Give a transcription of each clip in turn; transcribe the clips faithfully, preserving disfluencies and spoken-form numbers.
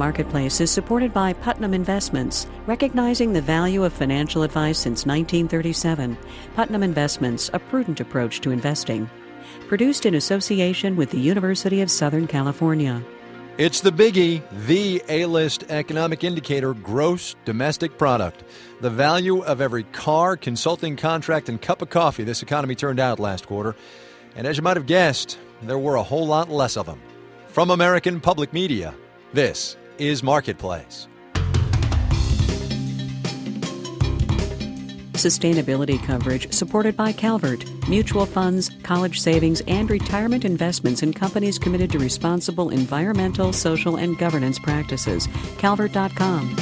Marketplace is supported by Putnam Investments, recognizing the value of financial advice since nineteen thirty-seven. Putnam Investments, a prudent approach to investing. Produced in association with the University of Southern California. It's the biggie, the A-list economic indicator, gross domestic product. The value of every car, consulting contract, and cup of coffee this economy turned out last quarter. And as you might have guessed, there were a whole lot less of them. From American Public Media, this is Marketplace. Sustainability coverage supported by Calvert, mutual funds, college savings, and retirement investments in companies committed to responsible environmental, social, and governance practices. Calvert dot com.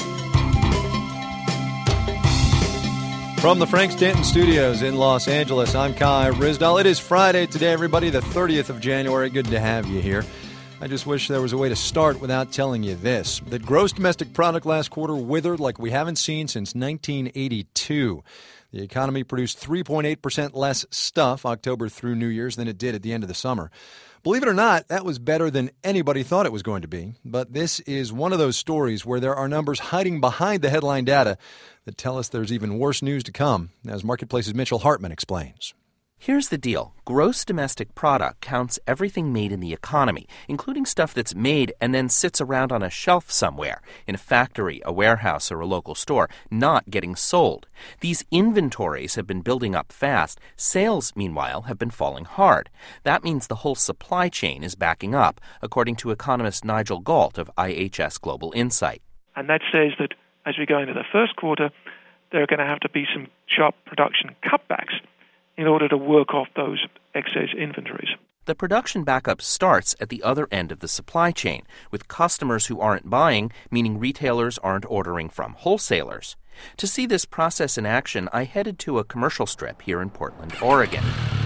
From the Frank Stanton Studios in Los Angeles, I'm Kai Ryssdal. It is Friday today, everybody, the thirtieth of January. Good to have you here. I just wish there was a way to start without telling you this, that gross domestic product last quarter withered like we haven't seen since nineteen eighty-two. The economy produced three point eight percent less stuff October through New Year's than it did at the end of the summer. Believe it or not, that was better than anybody thought it was going to be. But this is one of those stories where there are numbers hiding behind the headline data that tell us there's even worse news to come, as Marketplace's Mitchell Hartman explains. Here's the deal. Gross domestic product counts everything made in the economy, including stuff that's made and then sits around on a shelf somewhere, in a factory, a warehouse, or a local store, not getting sold. These inventories have been building up fast. Sales, meanwhile, have been falling hard. That means the whole supply chain is backing up, according to economist Nigel Galt of I H S Global Insight. And that says that as we go into the first quarter, there are going to have to be some sharp production cutbacks in order to work off those excess inventories. The production backup starts at the other end of the supply chain, with customers who aren't buying, meaning retailers aren't ordering from wholesalers. To see this process in action, I headed to a commercial strip here in Portland, Oregon.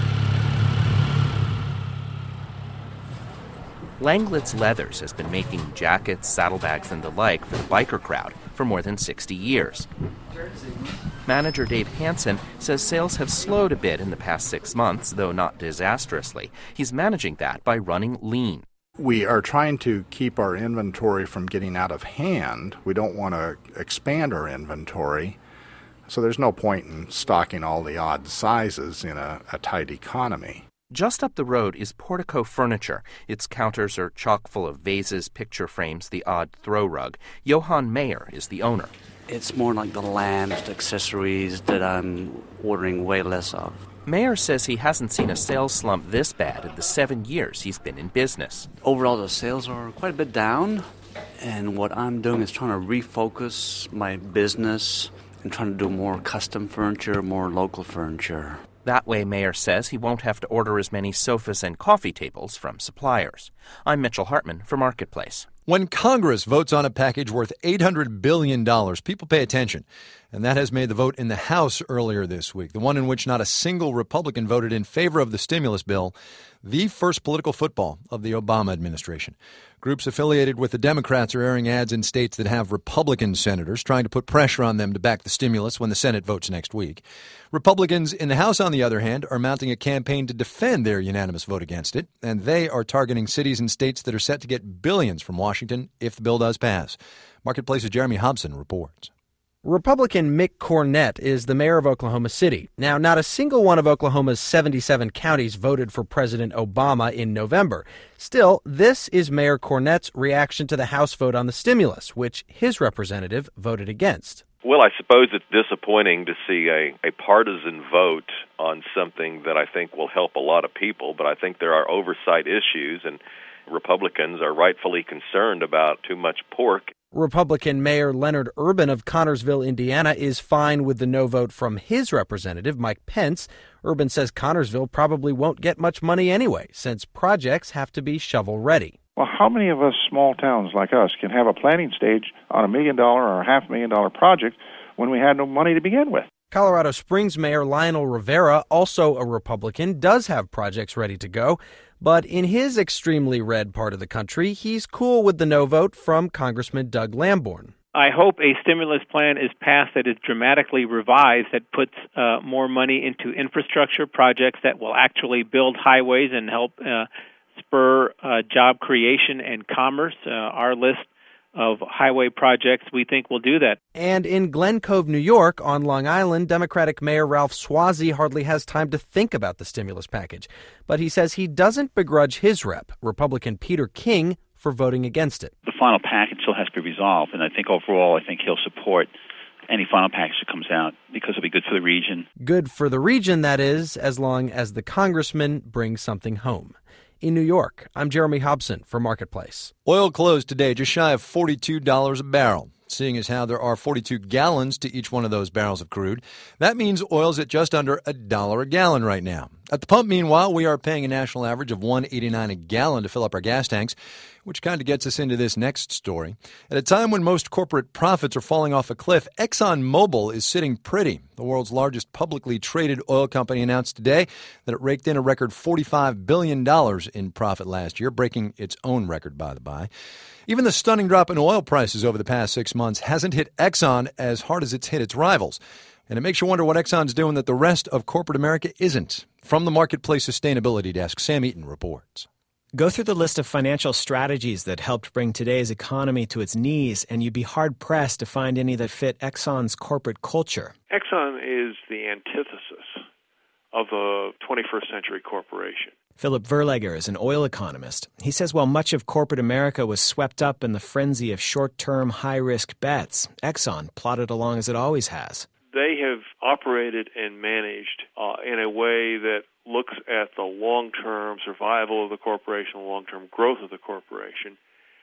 Langlet's Leathers has been making jackets, saddlebags, and the like for the biker crowd for more than sixty years. Manager Dave Hansen says sales have slowed a bit in the past six months, though not disastrously. He's managing that by running lean. We are trying to keep our inventory from getting out of hand. We don't want to expand our inventory, so there's no point in stocking all the odd sizes in a, a tight economy. Just up the road is Portico Furniture. Its counters are chock full of vases, picture frames, the odd throw rug. Johan Mayer is the owner. It's more like the lamps, the accessories that I'm ordering way less of. Mayer says he hasn't seen a sales slump this bad in the seven years he's been in business. Overall, the sales are quite a bit down, and what I'm doing is trying to refocus my business and trying to do more custom furniture, more local furniture. That way, Mayer says he won't have to order as many sofas and coffee tables from suppliers. I'm Mitchell Hartman for Marketplace. When Congress votes on a package worth eight hundred billion dollars, people pay attention. And that has made the vote in the House earlier this week, the one in which not a single Republican voted in favor of the stimulus bill, the first political football of the Obama administration. Groups affiliated with the Democrats are airing ads in states that have Republican senators, trying to put pressure on them to back the stimulus when the Senate votes next week. Republicans in the House, on the other hand, are mounting a campaign to defend their unanimous vote against it, and they are targeting cities and states that are set to get billions from Washington if the bill does pass. Marketplace's Jeremy Hobson reports. Republican Mick Cornett is the mayor of Oklahoma City. Now, not a single one of Oklahoma's seventy-seven counties voted for President Obama in November. Still, this is Mayor Cornett's reaction to the House vote on the stimulus, which his representative voted against. Well, I suppose it's disappointing to see a, a partisan vote on something that I think will help a lot of people, but I think there are oversight issues, and Republicans are rightfully concerned about too much pork. Republican Mayor Leonard Urban of Connersville, Indiana, is fine with the no vote from his representative, Mike Pence. Urban says Connersville probably won't get much money anyway, since projects have to be shovel-ready. Well, how many of us small towns like us can have a planning stage on a million dollar or a half million dollar project when we had no money to begin with? Colorado Springs Mayor Lionel Rivera, also a Republican, does have projects ready to go. But in his extremely red part of the country, he's cool with the no vote from Congressman Doug Lamborn. I hope a stimulus plan is passed that is dramatically revised, that puts uh, more money into infrastructure projects that will actually build highways and help uh, spur uh, job creation and commerce. Uh, our list of highway projects, we think will do that. And in Glen Cove, New York, on Long Island, Democratic Mayor Ralph Suozzi hardly has time to think about the stimulus package. But he says he doesn't begrudge his rep, Republican Peter King, for voting against it. The final package still has to be resolved, and I think overall, I think he'll support any final package that comes out because it'll be good for the region. Good for the region, that is, as long as the congressman brings something home. In New York, I'm Jeremy Hobson for Marketplace. Oil closed today just shy of forty-two dollars a barrel. Seeing as how there are forty-two gallons to each one of those barrels of crude, that means oil's at just under a dollar a gallon right now. At the pump, meanwhile, we are paying a national average of one dollar and eighty-nine cents a gallon to fill up our gas tanks, which kind of gets us into this next story. At a time when most corporate profits are falling off a cliff, ExxonMobil is sitting pretty. The world's largest publicly traded oil company announced today that it raked in a record forty-five billion dollars in profit last year, breaking its own record, by the by. Even the stunning drop in oil prices over the past six months hasn't hit Exxon as hard as it's hit its rivals. And it makes you wonder what Exxon's doing that the rest of corporate America isn't. From the Marketplace Sustainability Desk, Sam Eaton reports. Go through the list of financial strategies that helped bring today's economy to its knees, and you'd be hard-pressed to find any that fit Exxon's corporate culture. Exxon is the antithesis of a twenty-first century corporation. Philip Verlager is an oil economist. He says while much of corporate America was swept up in the frenzy of short-term, high-risk bets, Exxon plodded along as it always has. They have operated and managed uh, in a way that looks at the long-term survival of the corporation, the long-term growth of the corporation,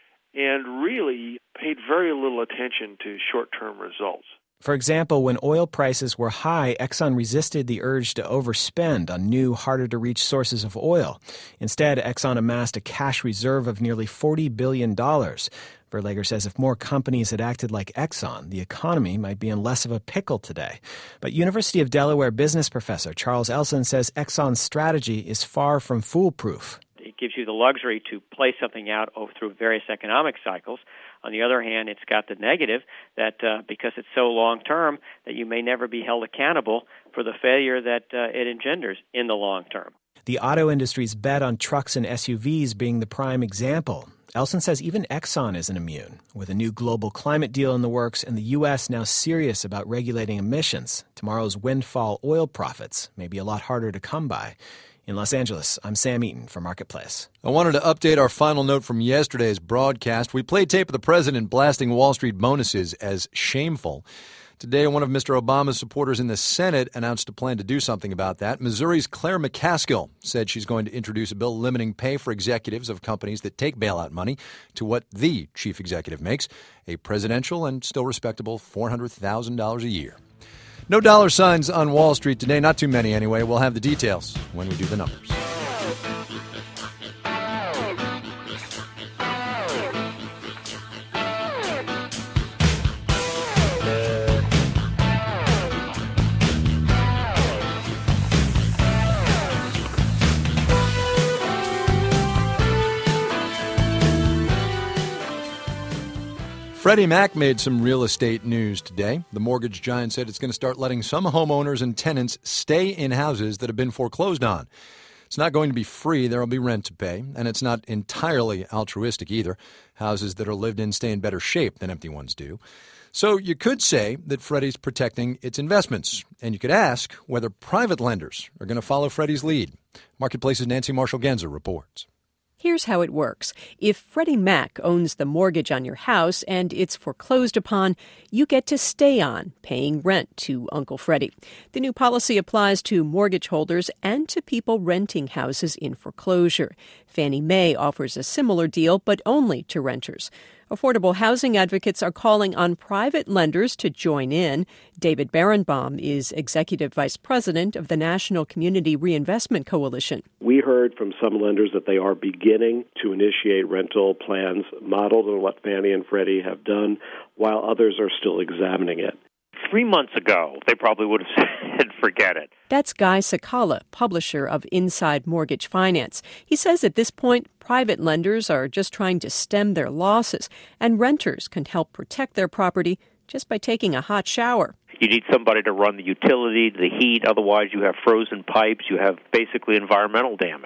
and really paid very little attention to short-term results. For example, when oil prices were high, Exxon resisted the urge to overspend on new, harder-to-reach sources of oil. Instead, Exxon amassed a cash reserve of nearly forty billion dollars. Verlager says if more companies had acted like Exxon, the economy might be in less of a pickle today. But University of Delaware business professor Charles Elson says Exxon's strategy is far from foolproof. It gives you the luxury to play something out over through various economic cycles. On the other hand, it's got the negative that uh, because it's so long-term that you may never be held accountable for the failure that uh, it engenders in the long term. The auto industry's bet on trucks and S U Vs being the prime example. Elson says even Exxon isn't immune. With a new global climate deal in the works and the U S now serious about regulating emissions, tomorrow's windfall oil profits may be a lot harder to come by. In Los Angeles, I'm Sam Eaton for Marketplace. I wanted to update our final note from yesterday's broadcast. We played tape of the president blasting Wall Street bonuses as shameful. Today, one of Mister Obama's supporters in the Senate announced a plan to do something about that. Missouri's Claire McCaskill said she's going to introduce a bill limiting pay for executives of companies that take bailout money to what the chief executive makes, a presidential and still respectable four hundred thousand dollars a year. No dollar signs on Wall Street today, not too many anyway. We'll have the details when we do the numbers. Freddie Mac made some real estate news today. The mortgage giant said it's going to start letting some homeowners and tenants stay in houses that have been foreclosed on. It's not going to be free. There will be rent to pay, and it's not entirely altruistic either. Houses that are lived in stay in better shape than empty ones do. So you could say that Freddie's protecting its investments, and you could ask whether private lenders are going to follow Freddie's lead. Marketplace's Nancy Marshall-Genzer reports. Here's how it works. If Freddie Mac owns the mortgage on your house and it's foreclosed upon, you get to stay on, paying rent to Uncle Freddie. The new policy applies to mortgage holders and to people renting houses in foreclosure. Fannie Mae offers a similar deal, but only to renters. Affordable housing advocates are calling on private lenders to join in. David Berenbaum is Executive Vice President of the National Community Reinvestment Coalition. We heard from some lenders that they are beginning to initiate rental plans modeled on what Fannie and Freddie have done, while others are still examining it. Three months ago, they probably would have said, forget it. That's Guy Sakala, publisher of Inside Mortgage Finance. He says at this point, private lenders are just trying to stem their losses, and renters can help protect their property just by taking a hot shower. You need somebody to run the utility, the heat. Otherwise, you have frozen pipes. You have basically environmental damage.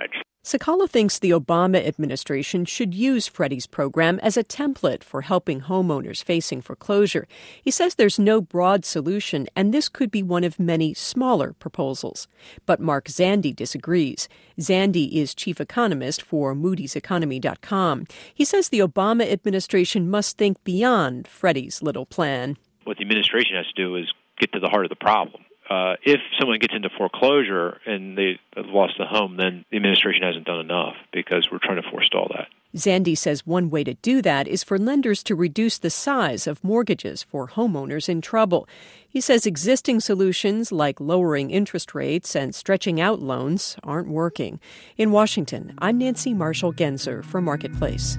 Sakala thinks the Obama administration should use Freddie's program as a template for helping homeowners facing foreclosure. He says there's no broad solution, and this could be one of many smaller proposals. But Mark Zandi disagrees. Zandi is chief economist for Moody's Economy dot com. He says the Obama administration must think beyond Freddie's little plan. What the administration has to do is get to the heart of the problem. Uh, if someone gets into foreclosure and they have lost the home, then the administration hasn't done enough because we're trying to forestall that. Zandi says one way to do that is for lenders to reduce the size of mortgages for homeowners in trouble. He says existing solutions like lowering interest rates and stretching out loans aren't working. In Washington, I'm Nancy Marshall-Genzer for Marketplace.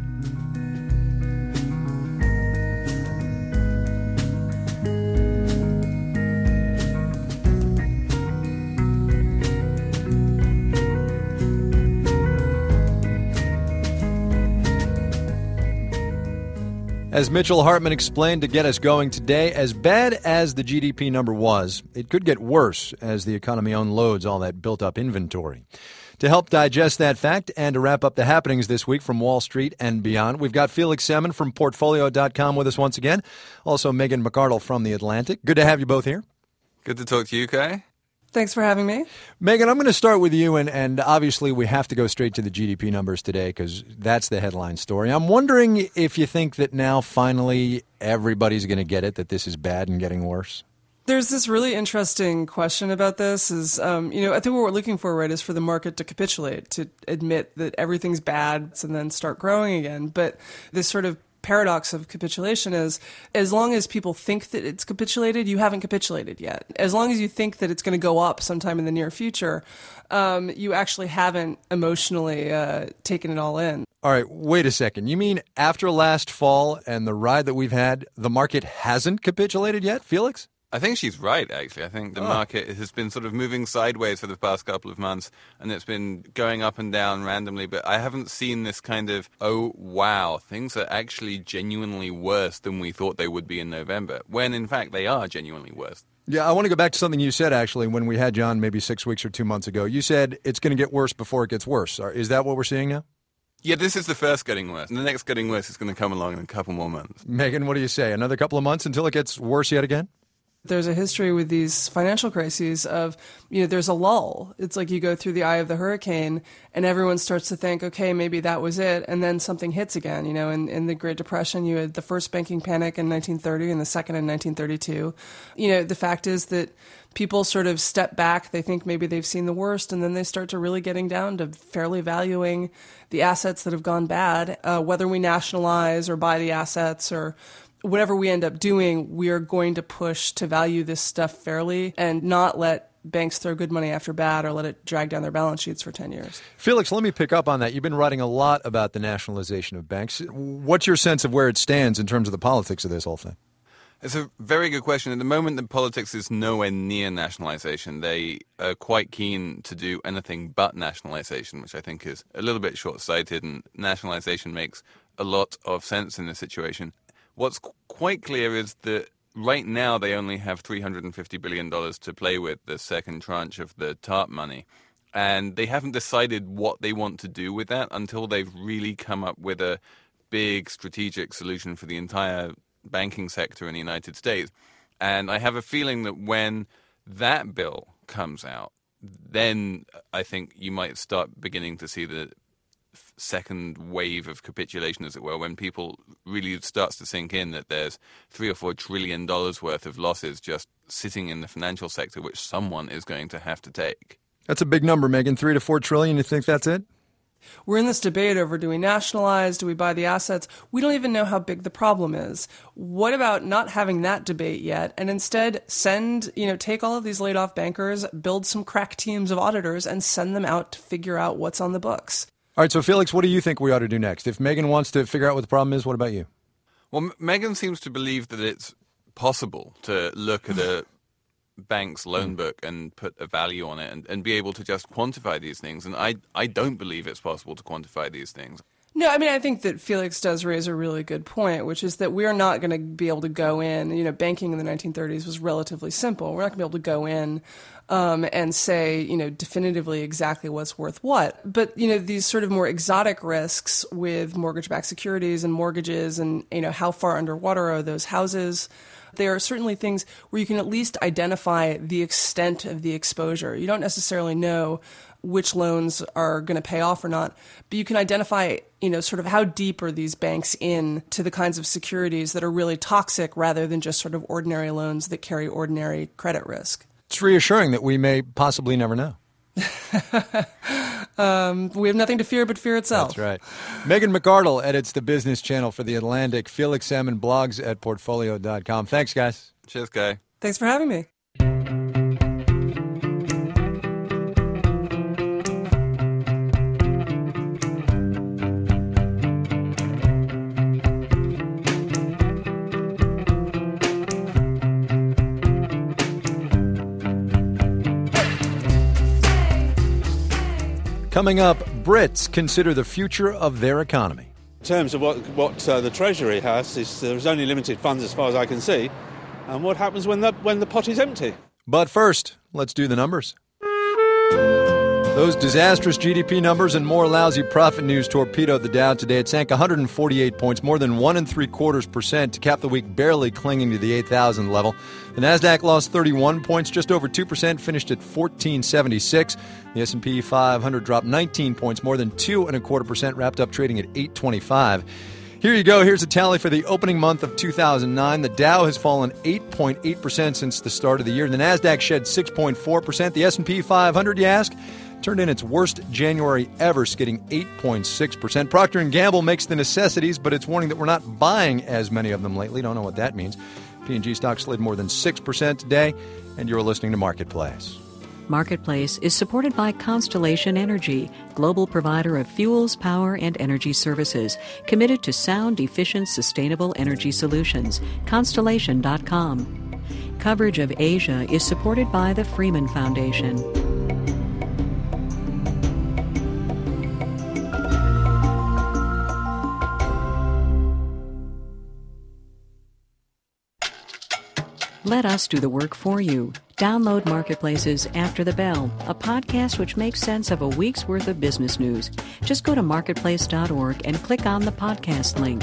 As Mitchell Hartman explained to get us going today, as bad as the G D P number was, it could get worse as the economy unloads all that built-up inventory. To help digest that fact and to wrap up the happenings this week from Wall Street and beyond, we've got Felix Salmon from Portfolio dot com with us once again. Also, Megan McArdle from The Atlantic. Good to have you both here. Good to talk to you, Kai. Thanks for having me. Megan, I'm going to start with you, and, and obviously we have to go straight to the G D P numbers today because that's the headline story. I'm wondering if you think that now finally everybody's going to get it, that this is bad and getting worse. There's this really interesting question about this is, um, you know, I think what we're looking for, right, is for the market to capitulate, to admit that everything's bad and then start growing again. But this sort of paradox of capitulation is, as long as people think that it's capitulated, you haven't capitulated yet. As long as you think that it's going to go up sometime in the near future, um, you actually haven't emotionally uh, taken it all in. All right, wait a second. You mean after last fall and the ride that we've had, the market hasn't capitulated yet, Felix? I think she's right, actually. I think the oh. market has been sort of moving sideways for the past couple of months, and it's been going up and down randomly, but I haven't seen this kind of, oh, wow, things are actually genuinely worse than we thought they would be in November, when, in fact, they are genuinely worse. Yeah, I want to go back to something you said, actually, when we had John maybe six weeks or two months ago. You said it's going to get worse before it gets worse. Is that what we're seeing now? Yeah, this is the first getting worse, and the next getting worse is going to come along in a couple more months. Megan, what do you say? Another couple of months until it gets worse yet again? There's a history with these financial crises of, you know, there's a lull. It's like you go through the eye of the hurricane and everyone starts to think, okay, maybe that was it. And then something hits again. You know, in, in the Great Depression, you had the first banking panic in nineteen thirty and the second in nineteen thirty-two. You know, the fact is that people sort of step back. They think maybe they've seen the worst, and then they start to really getting down to fairly valuing the assets that have gone bad, uh, whether we nationalize or buy the assets or whatever we end up doing, we are going to push to value this stuff fairly and not let banks throw good money after bad or let it drag down their balance sheets for ten years. Felix, let me pick up on that. You've been writing a lot about the nationalization of banks. What's your sense of where it stands in terms of the politics of this whole thing? It's a very good question. At the moment, the politics is nowhere near nationalization. They are quite keen to do anything but nationalization, which I think is a little bit short-sighted, and nationalization makes a lot of sense in this situation. What's quite clear is that right now they only have three hundred fifty billion dollars to play with, the second tranche of the TARP money. And they haven't decided what they want to do with that until they've really come up with a big strategic solution for the entire banking sector in the United States. And I have a feeling that when that bill comes out, then I think you might start beginning to see the second wave of capitulation, as it were, when people really starts to sink in that there's three or four trillion dollars worth of losses just sitting in the financial sector, which someone is going to have to take. That's a big number, Megan. Three to four trillion. You think that's it? We're in this debate over, do we nationalize? Do we buy the assets? We don't even know how big the problem is. What about not having that debate yet and instead send, you know, take all of these laid off bankers, build some crack teams of auditors and send them out to figure out what's on the books? All right, so Felix, what do you think we ought to do next? If Megan wants to figure out what the problem is, what about you? Well, M- Megan seems to believe that it's possible to look at a bank's loan book and put a value on it and, and be able to just quantify these things. And I, I don't believe it's possible to quantify these things. No, I mean, I think that Felix does raise a really good point, which is that we are not going to be able to go in. You know, banking in the nineteen thirties was relatively simple. We're not going to be able to go in um, and say, you know, definitively exactly what's worth what. But, you know, these sort of more exotic risks with mortgage-backed securities and mortgages and, you know, how far underwater are those houses? There are certainly things where you can at least identify the extent of the exposure. You don't necessarily know which loans are going to pay off or not, but you can identify, you know, sort of how deep are these banks in to the kinds of securities that are really toxic rather than just sort of ordinary loans that carry ordinary credit risk. It's reassuring that we may possibly never know. um, we have nothing to fear but fear itself. That's right. Megan McArdle edits the business channel for The Atlantic. Felix Salmon blogs at portfolio dot com. Thanks, guys. Cheers, Guy. Thanks for having me. Coming up, Brits consider the future of their economy. In terms of what, what uh, the Treasury has, is there's only limited funds as far as I can see. And what happens when the, when the pot is empty? But first, let's do the numbers. Those disastrous G D P numbers and more lousy profit news torpedoed the Dow today. It sank one hundred forty-eight points, more than one and three quarters percent to cap the week barely clinging to the eight thousand level. The Nasdaq lost thirty-one points, just over two percent, finished at fourteen seventy-six. The S and P five hundred dropped nineteen points, more than two and a quarter percent, wrapped up trading at eight twenty-five. Here you go. Here's a tally for the opening month of two thousand nine. The Dow has fallen eight point eight percent since the start of the year. The Nasdaq shed six point four percent. The S and P five hundred, you ask, turned in its worst January ever, skidding eight point six percent. Procter and Gamble makes the necessities, but it's warning that we're not buying as many of them lately. Don't know what that means. P and G stock slid more than six percent today, and you're listening to Marketplace. Marketplace is supported by Constellation Energy, global provider of fuels, power, and energy services, committed to sound, efficient, sustainable energy solutions. Constellation dot com. Coverage of Asia is supported by the Freeman Foundation. Let us do the work for you. Download Marketplace's After the Bell, a podcast which makes sense of a week's worth of business news. Just go to marketplace dot org and click on the podcast link.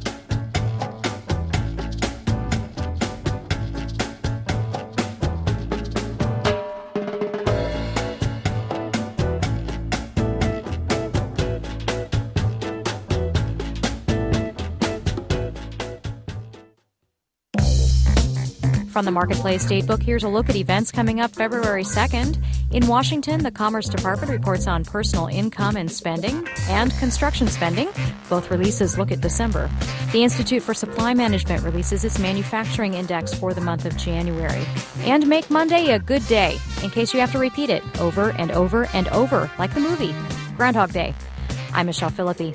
From the Marketplace Datebook, here's a look at events coming up February second. In Washington, the Commerce Department reports on personal income and spending and construction spending. Both releases look at December. The Institute for Supply Management releases its manufacturing index for the month of January. And make Monday a good day, in case you have to repeat it over and over and over, like the movie Groundhog Day. I'm Michelle Philippi.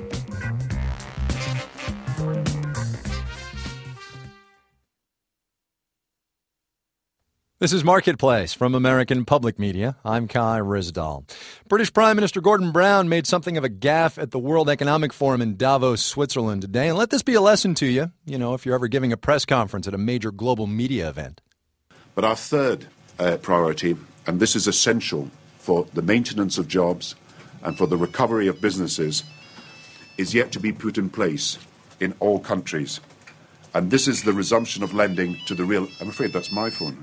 This is Marketplace from American Public Media. I'm Kai Ryssdal. British Prime Minister Gordon Brown made something of a gaffe at the World Economic Forum in Davos, Switzerland today. And let this be a lesson to you, you know, if you're ever giving a press conference at a major global media event. But our third uh, priority, and this is essential for the maintenance of jobs and for the recovery of businesses, is yet to be put in place in all countries. And this is the resumption of lending to the real... I'm afraid that's my phone.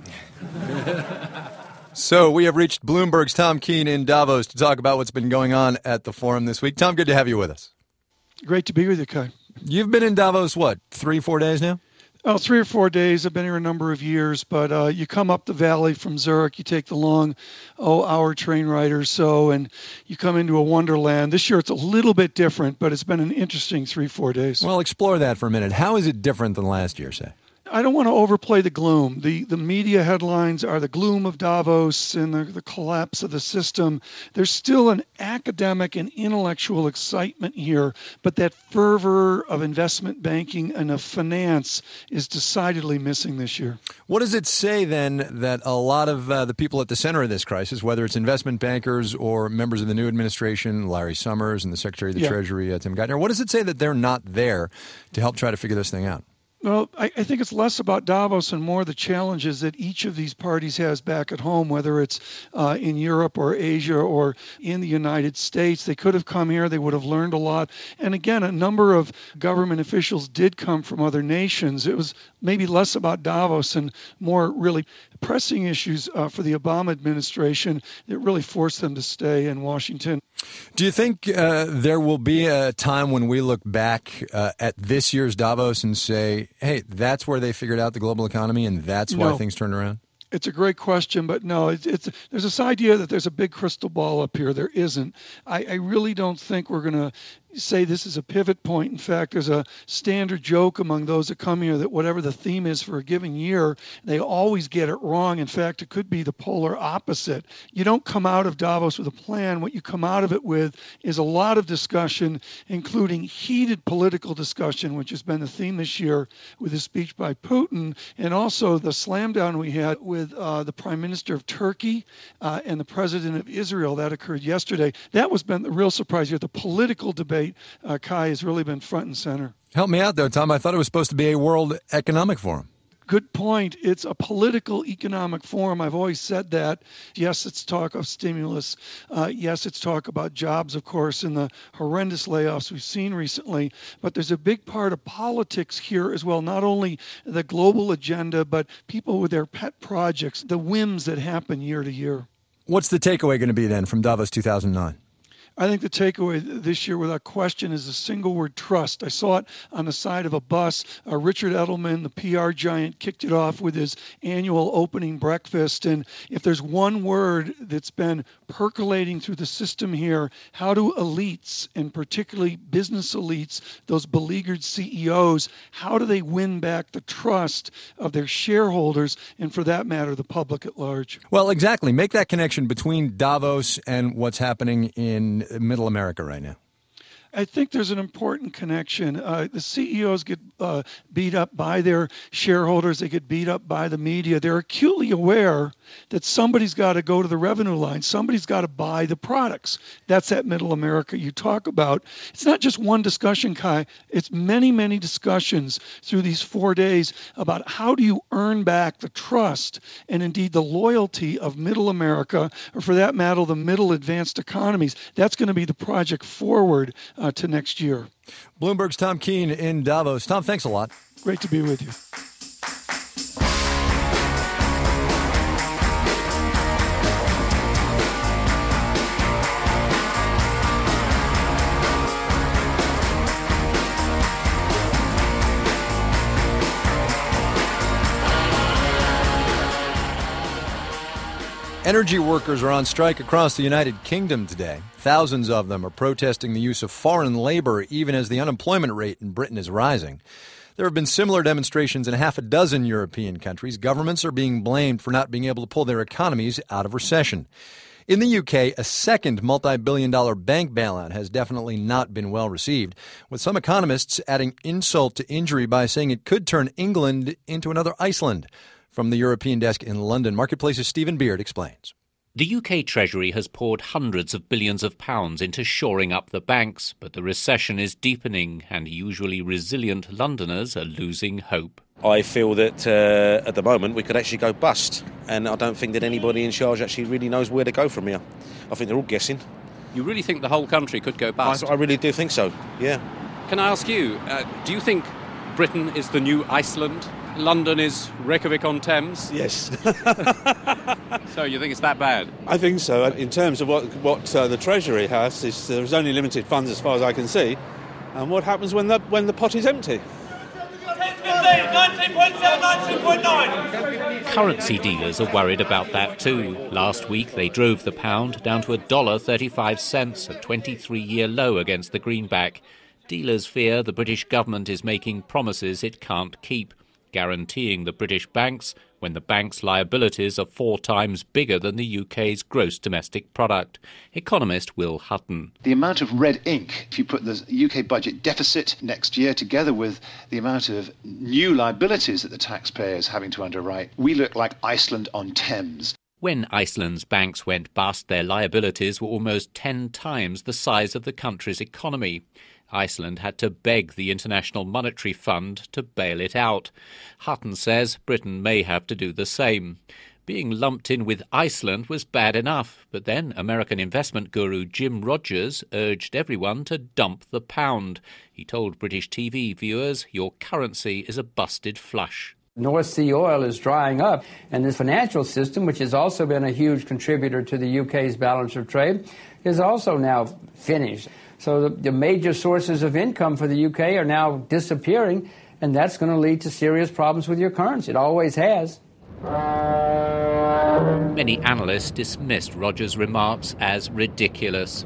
So we have reached Bloomberg's Tom Keene in Davos to talk about what's been going on at the forum this week. Tom, good to have you with us. Great to be with you, Kai. You've been in Davos, what, three, four days now? Oh, three or four days. I've been here a number of years, but uh, you come up the valley from Zurich, you take the long, oh, hour train ride or so, and you come into a wonderland. This year it's a little bit different, but it's been an interesting three, four days. Well, explore that for a minute. How is it different than last year, say? I don't want to overplay the gloom. The the media headlines are the gloom of Davos and the, the collapse of the system. There's still an academic and intellectual excitement here, but that fervor of investment banking and of finance is decidedly missing this year. What does it say then that a lot of uh, the people at the center of this crisis, whether it's investment bankers or members of the new administration, Larry Summers and the Secretary of the Yeah. Treasury, uh, Tim Geithner, what does it say that they're not there to help try to figure this thing out? Well, I, I think it's less about Davos and more the challenges that each of these parties has back at home, whether it's uh, in Europe or Asia or in the United States. They could have come here. They would have learned a lot. And again, a number of government officials did come from other nations. It was maybe less about Davos and more really pressing issues uh, for the Obama administration that really forced them to stay in Washington. Do you think uh, there will be a time when we look back uh, at this year's Davos and say, hey, that's where they figured out the global economy and that's why No. things turned around? It's a great question, but no, it's, it's there's this idea that there's a big crystal ball up here. There isn't. I, I really don't think we're going to say this is a pivot point. In fact, there's a standard joke among those that come here that whatever the theme is for a given year, they always get it wrong. In fact, it could be the polar opposite. You don't come out of Davos with a plan. What you come out of it with is a lot of discussion, including heated political discussion, which has been the theme this year with the speech by Putin, and also the slam down we had with uh, the Prime Minister of Turkey uh, and the President of Israel. That occurred yesterday. That was been the real surprise here. The political debate Uh, Kai has really been front and center. Help me out, though, Tom. I thought it was supposed to be a World Economic Forum. Good point. It's a political economic forum. I've always said that. Yes, it's talk of stimulus. Uh, yes, it's talk about jobs, of course, and the horrendous layoffs we've seen recently. But there's a big part of politics here as well, not only the global agenda, but people with their pet projects, the whims that happen year to year. What's the takeaway going to be then from Davos two thousand nine? I think the takeaway this year, without question, is the single word trust. I saw it on the side of a bus. Uh, Richard Edelman, the P R giant, kicked it off with his annual opening breakfast. And if there's one word that's been percolating through the system here, how do elites, and particularly business elites, those beleaguered C E Os, how do they win back the trust of their shareholders and, for that matter, the public at large? Well, exactly. Make that connection between Davos and what's happening in Middle America right now. I think there's an important connection. Uh, the C E Os get uh, beat up by their shareholders. They get beat up by the media. They're acutely aware that somebody's got to go to the revenue line. Somebody's got to buy the products. That's that Middle America you talk about. It's not just one discussion, Kai. It's many, many discussions through these four days about how do you earn back the trust and indeed the loyalty of Middle America, or for that matter, the middle advanced economies. That's going to be the project forward Uh, to next year. Bloomberg's Tom Keene in Davos. Tom, thanks a lot. Great to be with you. Energy workers are on strike across the United Kingdom today. Thousands of them are protesting the use of foreign labor, even as the unemployment rate in Britain is rising. There have been similar demonstrations in half a dozen European countries. Governments are being blamed for not being able to pull their economies out of recession. In the U K, a second multi-billion dollar bank bailout has definitely not been well received, with some economists adding insult to injury by saying it could turn England into another Iceland. From the European desk in London, Marketplace's Stephen Beard explains. The U K Treasury has poured hundreds of billions of pounds into shoring up the banks, but the recession is deepening and usually resilient Londoners are losing hope. I feel that uh, at the moment we could actually go bust, and I don't think that anybody in charge actually really knows where to go from here. I think they're all guessing. You really think the whole country could go bust? I, I really do think so, yeah. Can I ask you, uh, do you think Britain is the new Iceland? London is Reykjavik-on-Thames? Yes. So you think it's that bad? I think so. In terms of what what uh, the Treasury has, is there's only limited funds as far as I can see. And what happens when the when the pot is empty? Currency dealers are worried about that too. Last week they drove the pound down to one dollar thirty-five, a twenty-three-year low against the greenback. Dealers fear the British government is making promises it can't keep. guaranteeing the British banks when the bank's liabilities are four times bigger than the U K's gross domestic product. Economist Will Hutton. The amount of red ink, if you put the U K budget deficit next year together with the amount of new liabilities that the taxpayer is having to underwrite, we look like Iceland on Thames. When Iceland's banks went bust, their liabilities were almost ten times the size of the country's economy. Iceland had to beg the International Monetary Fund to bail it out. Hutton says Britain may have to do the same. Being lumped in with Iceland was bad enough, but then American investment guru Jim Rogers urged everyone to dump the pound. He told British T V viewers, "Your currency is a busted flush." North Sea oil is drying up, and the financial system, which has also been a huge contributor to the U K's balance of trade, is also now finished. So the, the major sources of income for the U K are now disappearing, and that's going to lead to serious problems with your currency. It always has. Many analysts dismissed Rogers' remarks as ridiculous.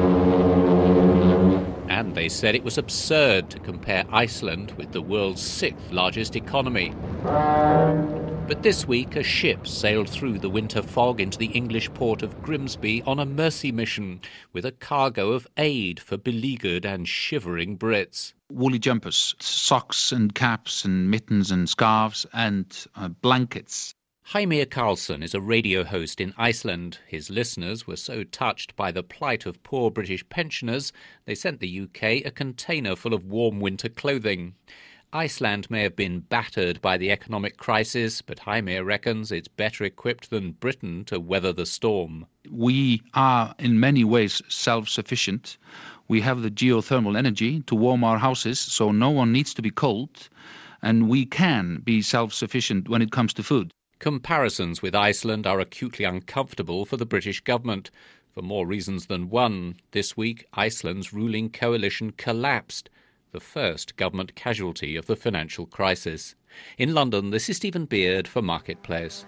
And they said it was absurd to compare Iceland with the world's sixth largest economy. But this week, a ship sailed through the winter fog into the English port of Grimsby on a mercy mission with a cargo of aid for beleaguered and shivering Brits. Woolly jumpers, socks and caps and mittens and scarves and uh, blankets. Heimir Karlsson is a radio host in Iceland. His listeners were so touched by the plight of poor British pensioners, they sent the U K a container full of warm winter clothing. Iceland may have been battered by the economic crisis, but Heimir reckons it's better equipped than Britain to weather the storm. We are in many ways self-sufficient. We have the geothermal energy to warm our houses, so no one needs to be cold, and we can be self-sufficient when it comes to food. Comparisons with Iceland are acutely uncomfortable for the British government. For more reasons than one, this week Iceland's ruling coalition collapsed, the first government casualty of the financial crisis. In London, this is Stephen Beard for Marketplace.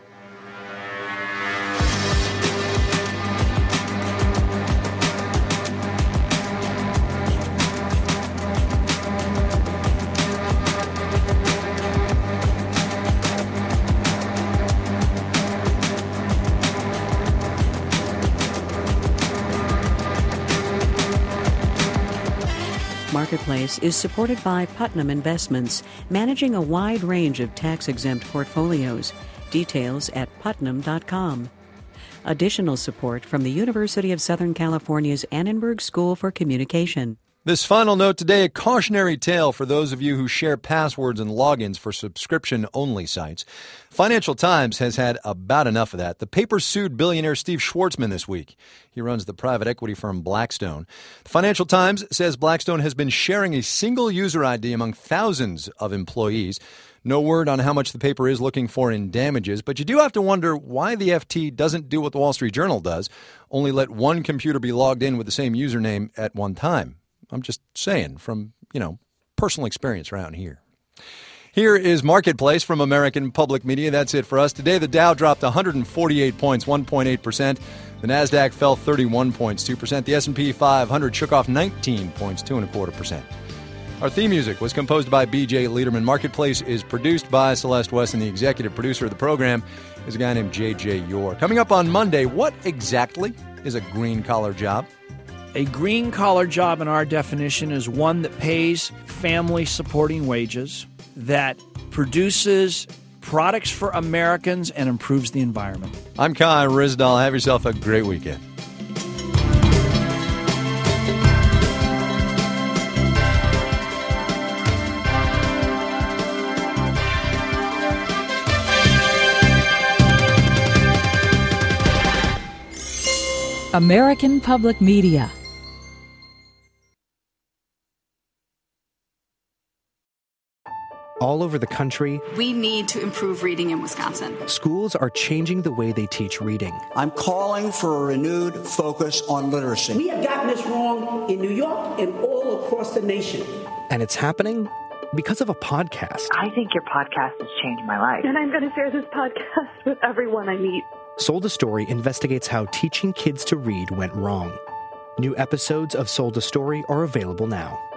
Marketplace is supported by Putnam Investments, managing a wide range of tax-exempt portfolios. Details at putnam dot com. Additional support from the University of Southern California's Annenberg School for Communication. This final note today, a cautionary tale for those of you who share passwords and logins for subscription-only sites. Financial Times has had about enough of that. The paper sued billionaire Steve Schwarzman this week. He runs the private equity firm Blackstone. The Financial Times says Blackstone has been sharing a single user I D among thousands of employees. No word on how much the paper is looking for in damages, but you do have to wonder why the F T doesn't do what the Wall Street Journal does, only let one computer be logged in with the same username at one time. I'm just saying from, you know, personal experience around here. Here is Marketplace from American Public Media. That's it for us. Today, the Dow dropped one hundred forty-eight points, one point eight percent. The Nasdaq fell thirty-one points, two percent. The S and P five hundred shook off nineteen points, two and a quarter percent. Our theme music was composed by B J Liederman. Marketplace is produced by Celeste West, and the executive producer of the program is a guy named J J Yore. Coming up on Monday, what exactly is a green-collar job? A green-collar job, in our definition, is one that pays family-supporting wages, that produces products for Americans, and improves the environment. I'm Kai Ryssdal. Have yourself a great weekend. American Public Media. All over the country, we need to improve reading in Wisconsin. Schools are changing the way they teach reading. I'm calling for a renewed focus on literacy. We have gotten this wrong in New York and all across the nation. And it's happening because of a podcast. I think your podcast has changed my life. And I'm going to share this podcast with everyone I meet. Sold a Story investigates how teaching kids to read went wrong. New episodes of Sold a Story are available now.